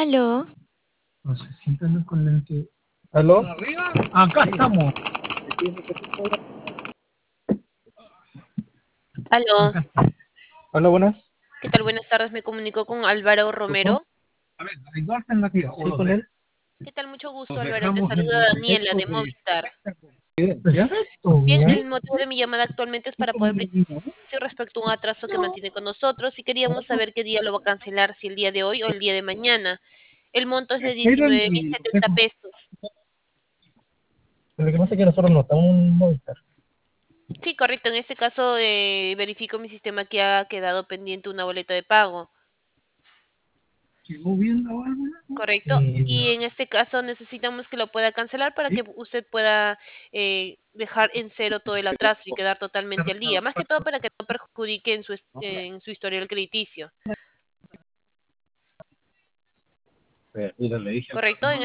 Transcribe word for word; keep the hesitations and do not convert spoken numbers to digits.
Aló, No sé, siempre ando con lente. ¿Aló? Acá estamos. Aló, Acá estamos. Hola, buenas. ¿qué tal? Buenas tardes, me comunico con Álvaro ¿Tocó? Romero. A ver, hay dos alternativas. Sí, con él. ¿Qué tal? Mucho gusto, Los Álvaro. Te dejamos en saluda el Daniela directo de de Movistar. Perfecto, Bien, bien. el motivo de mi llamada actualmente es para poder brindar respecto a un atraso que mantiene con nosotros y queríamos saber qué día lo va a cancelar, si el día de hoy o el día de mañana. El monto es de Miren diecinueve mil y lo setenta tengo. pesos. Lo que pasa es que nosotros no estamos en un Movistar. Sí, correcto. En este caso, eh, verifico mi sistema que ha quedado pendiente una boleta de pago. ¿Llegó bien la válvula? Correcto. Eh, Y en este caso necesitamos que lo pueda cancelar para que usted pueda eh, dejar en cero todo el atraso y quedar totalmente al día. Más que todo para que no perjudique en su, es- en su historial crediticio. Mira, le dije. Correcto. En